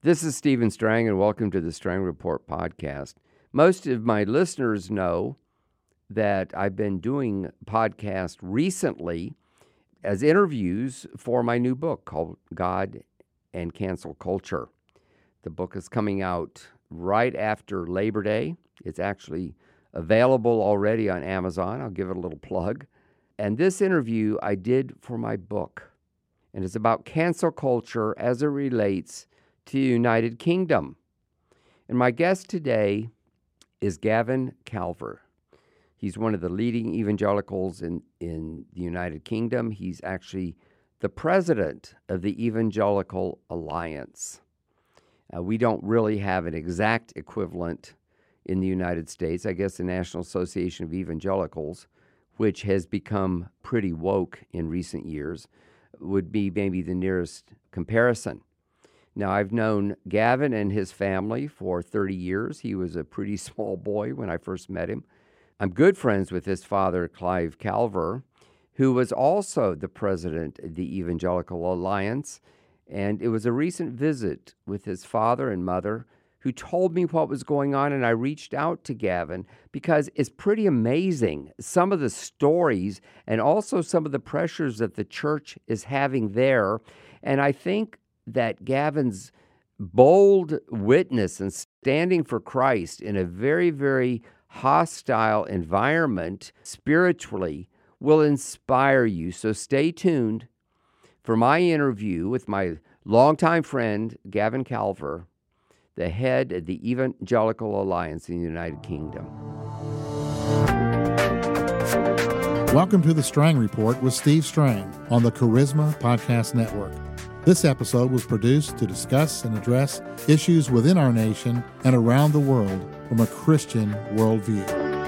This is Stephen Strang, and welcome to the Strang Report podcast. Most of my listeners know that I've been doing podcasts recently as interviews for my new book called God and Cancel Culture. The book is coming out right after Labor Day. It's actually available already on Amazon. I'll give it a little plug. And this interview I did for my book, and it's about cancel culture as it relates to the United Kingdom. And my guest today is Gavin Calver. He's one of the leading evangelicals in the United Kingdom. He's actually the president of the Evangelical Alliance. We don't really have an exact equivalent in the United States. I guess the National Association of Evangelicals, which has become pretty woke in recent years, would be maybe the nearest comparison. Now, I've known Gavin and his family for 30 years. He was a pretty small boy when I first met him. I'm good friends with his father, Clive Calver, who was also the president of the Evangelical Alliance. And it was a recent visit with his father and mother who told me what was going on, and I reached out to Gavin because it's pretty amazing, some of the stories and also some of the pressures that the church is having there. And I think that Gavin's bold witness and standing for Christ in a very, very hostile environment spiritually will inspire you. So stay tuned for my interview with my longtime friend, Gavin Calver, the head of the Evangelical Alliance in the United Kingdom. Welcome to the Strang Report with Steve Strang on the Charisma Podcast Network. This episode was produced to discuss and address issues within our nation and around the world from a Christian worldview.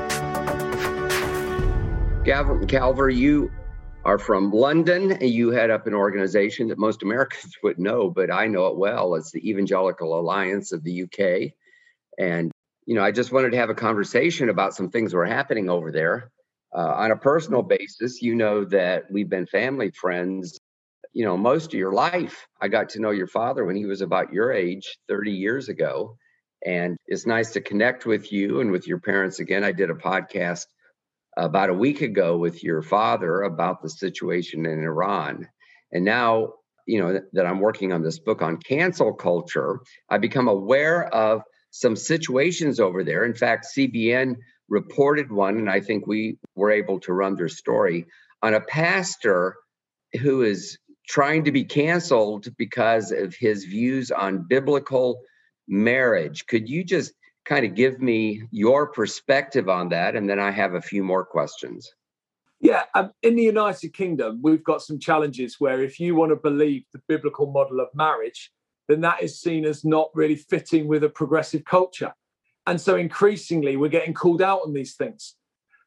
Gavin Calver, you are from London. You head up an organization that most Americans would know, but I know it well. It's the Evangelical Alliance of the UK. And, I just wanted to have a conversation about some things that were happening over there. On a personal basis, you know that we've been family friends most of your life. I got to know your father when he was about your age 30 years ago. And it's nice to connect with you and with your parents again. I did a podcast about a week ago with your father about the situation in Iran. And now, that I'm working on this book on cancel culture, I've become aware of some situations over there. In fact, CBN reported one, and I think we were able to run their story on a pastor who is trying to be canceled because of his views on biblical marriage. Could you just kind of give me your perspective on that? And then I have a few more questions. Yeah, in the United Kingdom, we've got some challenges where if you want to believe the biblical model of marriage, then that is seen as not really fitting with a progressive culture. And so increasingly, we're getting called out on these things.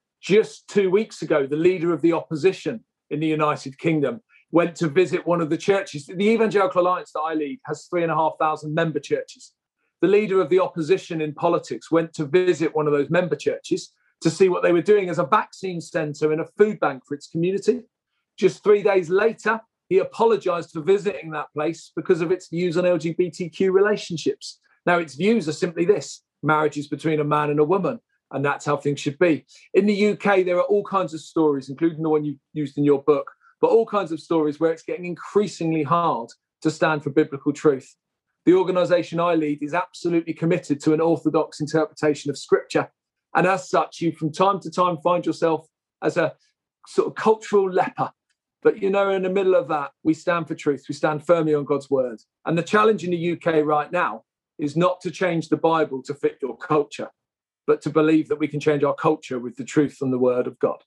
Just 2 weeks ago, the leader of the opposition in the United Kingdom went to visit one of the churches. The Evangelical Alliance that I lead has 3,500 member churches. The leader of the opposition in politics went to visit one of those member churches to see what they were doing as a vaccine centre and a food bank for its community. Just 3 days later, he apologised for visiting that place because of its views on LGBTQ relationships. Now, its views are simply this: marriage is between a man and a woman, and that's how things should be. In the UK, there are all kinds of stories, including the one you used in your book, but all kinds of stories where it's getting increasingly hard to stand for biblical truth. The organisation I lead is absolutely committed to an orthodox interpretation of Scripture. And as such, you from time to time find yourself as a sort of cultural leper. But, in the middle of that, we stand for truth. We stand firmly on God's word. And the challenge in the UK right now is not to change the Bible to fit your culture, but to believe that we can change our culture with the truth and the word of God.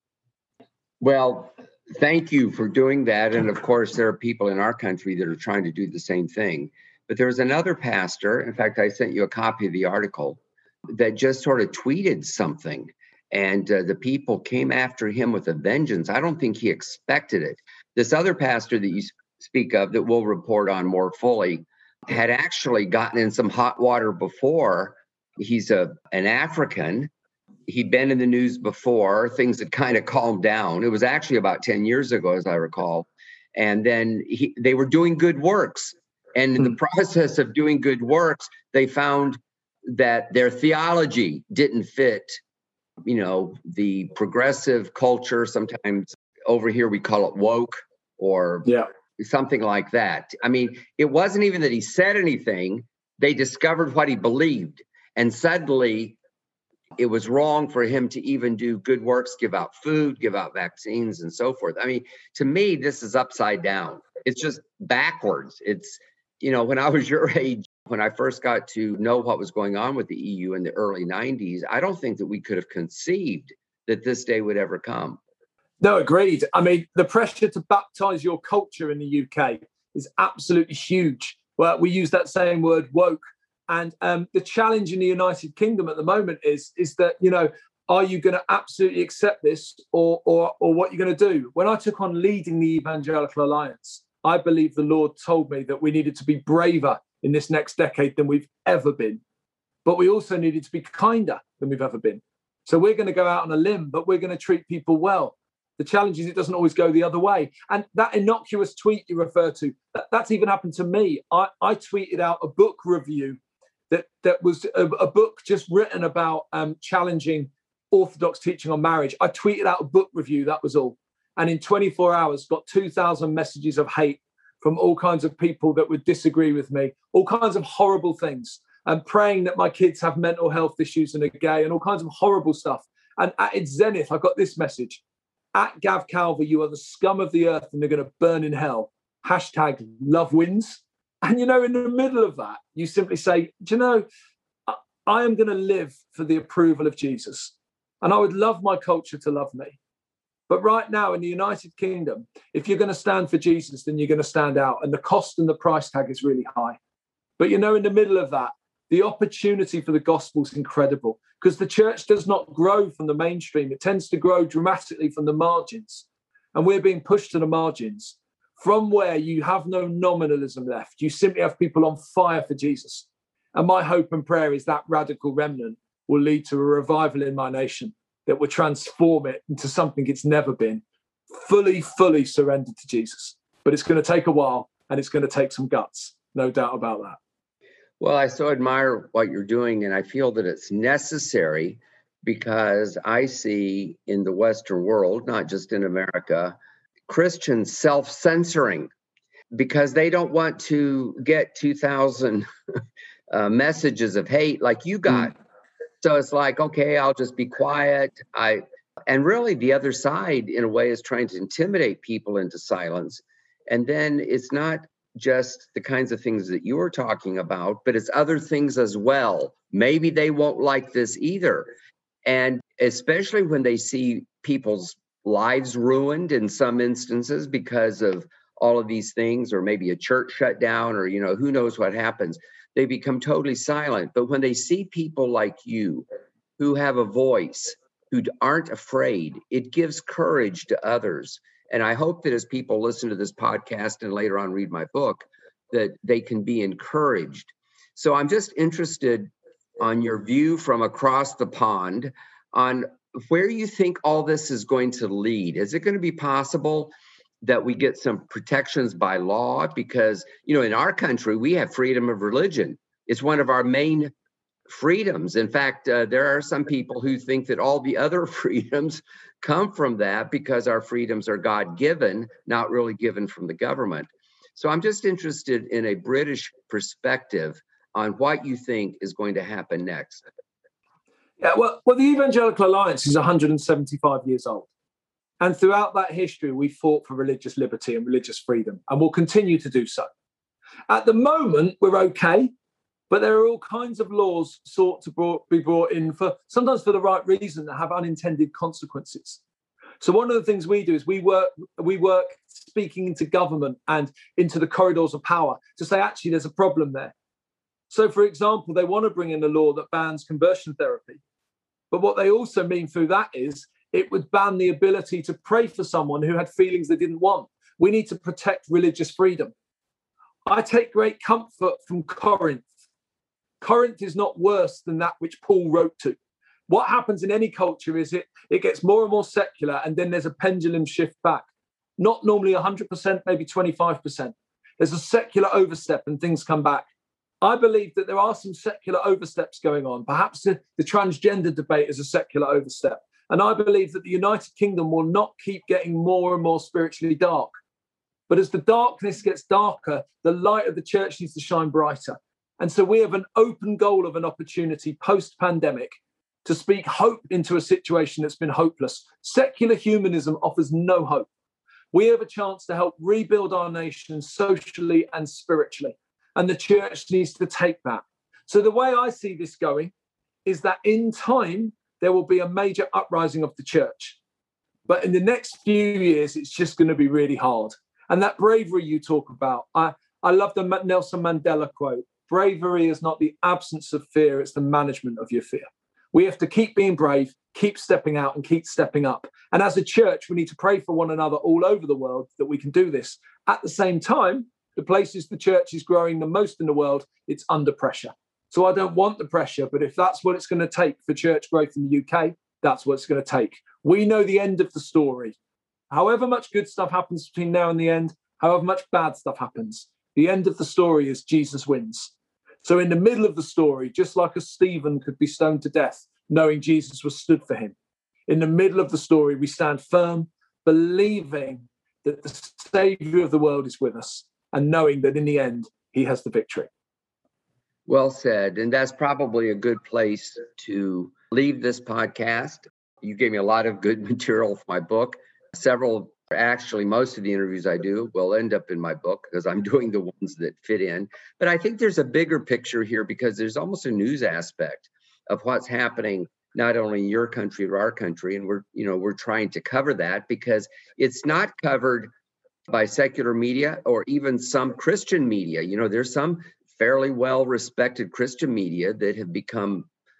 Well, thank you for doing that. And of course, there are people in our country that are trying to do the same thing. But there was another pastor, in fact, I sent you a copy of the article, that just sort of tweeted something. And the people came after him with a vengeance. I don't think he expected it. This other pastor that you speak of, that we'll report on more fully, had actually gotten in some hot water before. He's an African. He'd been in the news before. Things had kind of calmed down. It was actually about 10 years ago, as I recall. And then they were doing good works. And in the process of doing good works, they found that their theology didn't fit, the progressive culture. Sometimes over here we call it woke or something like that. I mean, it wasn't even that he said anything. They discovered what he believed. And suddenly it was wrong for him to even do good works, give out food, give out vaccines, and so forth. I mean, to me, this is upside down. It's just backwards. It's, when I was your age, when I first got to know what was going on with the EU in the early 90s, I don't think that we could have conceived that this day would ever come. No, agreed. I mean, the pressure to baptize your culture in the UK is absolutely huge. Well, we use that same word, woke. And the challenge in the United Kingdom at the moment is that, are you going to absolutely accept this or what you're going to do? When I took on leading the Evangelical Alliance, I believe the Lord told me that we needed to be braver in this next decade than we've ever been. But we also needed to be kinder than we've ever been. So we're going to go out on a limb, but we're going to treat people well. The challenge is it doesn't always go the other way. And that innocuous tweet you refer to, that's even happened to me. I tweeted out a book review that was a book just written about challenging orthodox teaching on marriage. I tweeted out a book review, that was all. And in 24 hours, got 2,000 messages of hate from all kinds of people that would disagree with me, all kinds of horrible things, and praying that my kids have mental health issues and are gay and all kinds of horrible stuff. And at its zenith, I got this message. At Gav Calvary, you are the scum of the earth and they're going to burn in hell. # love wins. And, in the middle of that, you simply say, I am going to live for the approval of Jesus. And I would love my culture to love me. But right now in the United Kingdom, if you're going to stand for Jesus, then you're going to stand out. And the cost and the price tag is really high. But, in the middle of that, the opportunity for the gospel is incredible because the church does not grow from the mainstream. It tends to grow dramatically from the margins. And we're being pushed to the margins from where you have no nominalism left. You simply have people on fire for Jesus. And my hope and prayer is that radical remnant will lead to a revival in my nation that will transform it into something it's never been, fully surrendered to Jesus. But it's going to take a while and it's going to take some guts, no doubt about that. Well, I so admire what you're doing, and I feel that it's necessary because I see in the Western world, not just in America, Christians self-censoring because they don't want to get 2,000 messages of hate like you got. So it's like, okay, I'll just be quiet. And really the other side, in a way, is trying to intimidate people into silence. And then it's not just the kinds of things that you were talking about, but it's other things as well. Maybe they won't like this either. And especially when they see people's lives ruined in some instances because of all of these things, or maybe a church shut down, or, who knows what happens, they become totally silent. But when they see people like you who have a voice, who aren't afraid, it gives courage to others. And I hope that as people listen to this podcast and later on read my book, that they can be encouraged. So I'm just interested on your view from across the pond on where you think all this is going to lead. Is it going to be possible that we get some protections by law? Because, in our country, we have freedom of religion. It's one of our main freedoms. In fact, there are some people who think that all the other freedoms come from that because our freedoms are God-given, not really given from the government. So I'm just interested in a British perspective on what you think is going to happen next. Yeah, well, the Evangelical Alliance is 175 years old. And throughout that history, we fought for religious liberty and religious freedom, and we'll continue to do so. At the moment, we're okay, but there are all kinds of laws sought to be brought in sometimes for the right reason that have unintended consequences. So one of the things we do is we work speaking into government and into the corridors of power to say, actually, there's a problem there. So, for example, they want to bring in a law that bans conversion therapy. But what they also mean through that is it would ban the ability to pray for someone who had feelings they didn't want. We need to protect religious freedom. I take great comfort from Corinth. Corinth is not worse than that which Paul wrote to. What happens in any culture is it gets more and more secular, and then there's a pendulum shift back. Not normally 100%, maybe 25%. There's a secular overstep and things come back. I believe that there are some secular oversteps going on. Perhaps the transgender debate is a secular overstep. And I believe that the United Kingdom will not keep getting more and more spiritually dark. But as the darkness gets darker, the light of the church needs to shine brighter. And so we have an open goal of an opportunity post-pandemic to speak hope into a situation that's been hopeless. Secular humanism offers no hope. We have a chance to help rebuild our nation socially and spiritually. And the church needs to take that. So the way I see this going is that in time, there will be a major uprising of the church. But in the next few years, it's just going to be really hard. And that bravery you talk about, I love the Nelson Mandela quote, bravery is not the absence of fear, it's the management of your fear. We have to keep being brave, keep stepping out and keep stepping up. And as a church, we need to pray for one another all over the world that we can do this. At the same time, the places the church is growing the most in the world, it's under pressure. So I don't want the pressure, but if that's what it's going to take for church growth in the UK, that's what it's going to take. We know the end of the story. However much good stuff happens between now and the end, however much bad stuff happens, the end of the story is Jesus wins. So in the middle of the story, just like a Stephen could be stoned to death, knowing Jesus was stood for him, in the middle of the story, we stand firm, believing that the Savior of the world is with us and knowing that in the end, he has the victory. Well said. And that's probably a good place to leave this podcast. You gave me a lot of good material for my book. Actually, most of the interviews I do will end up in my book because I'm doing the ones that fit in. But I think there's a bigger picture here because there's almost a news aspect of what's happening, not only in your country, but our country. And we're trying to cover that because it's not covered by secular media or even some Christian media. There's some fairly well-respected Christian media that have become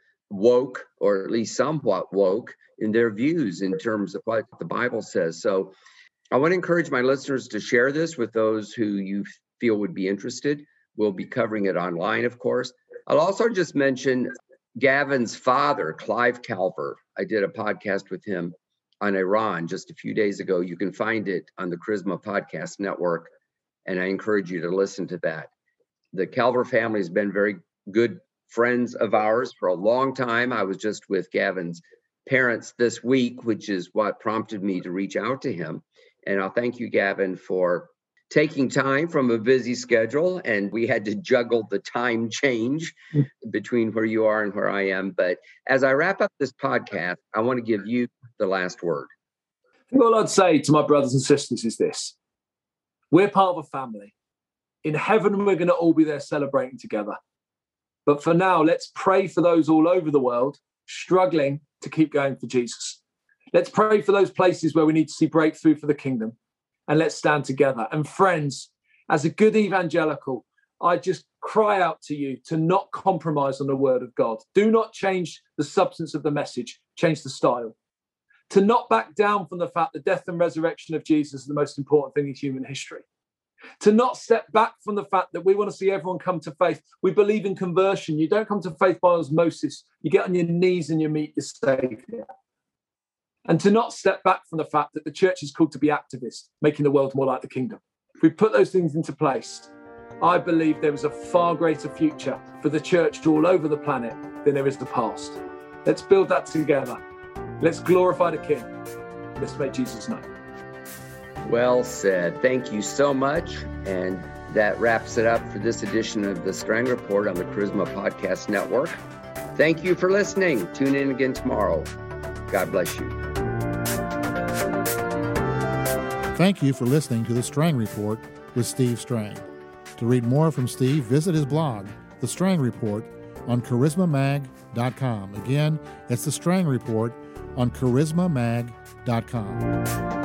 woke, or at least somewhat woke, in their views in terms of what the Bible says. So I want to encourage my listeners to share this with those who you feel would be interested. We'll be covering it online, of course. I'll also just mention Gavin's father, Clive Calver. I did a podcast with him on Iran just a few days ago. You can find it on the Charisma Podcast Network, and I encourage you to listen to that. The Calver family has been very good friends of ours for a long time. I was just with Gavin's parents this week, which is what prompted me to reach out to him. And I'll thank you, Gavin, for taking time from a busy schedule. And we had to juggle the time change between where you are and where I am. But as I wrap up this podcast, I want to give you the last word. All I'd say to my brothers and sisters is this. We're part of a family. In heaven, we're going to all be there celebrating together. But for now, let's pray for those all over the world struggling to keep going for Jesus. Let's pray for those places where we need to see breakthrough for the kingdom. And let's stand together. And friends, as a good evangelical, I just cry out to you to not compromise on the word of God. Do not change the substance of the message, change the style. To not back down from the fact that death and resurrection of Jesus is the most important thing in human history. To not step back from the fact that we want to see everyone come to faith. We believe in conversion. You don't come to faith by osmosis. You get on your knees and you meet your Savior. And to not step back from the fact that the church is called to be activist, making the world more like the kingdom. If we put those things into place, I believe there is a far greater future for the church all over the planet than there is the past. Let's build that together. Let's glorify the King. Let's make Jesus known. Well said. Thank you so much. And that wraps it up for this edition of the Strang Report on the Charisma Podcast Network. Thank you for listening. Tune in again tomorrow. God bless you. Thank you for listening to the Strang Report with Steve Strang. To read more from Steve, visit his blog, The Strang Report, on charismamag.com. Again, it's The Strang Report on charismamag.com.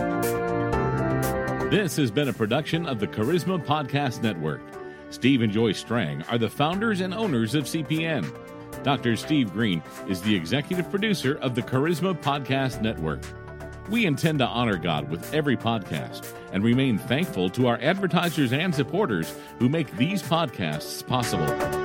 This has been a production of the Charisma Podcast Network. Steve and Joy Strang are the founders and owners of CPN. Dr. Steve Green is the executive producer of the Charisma Podcast Network. We intend to honor God with every podcast and remain thankful to our advertisers and supporters who make these podcasts possible.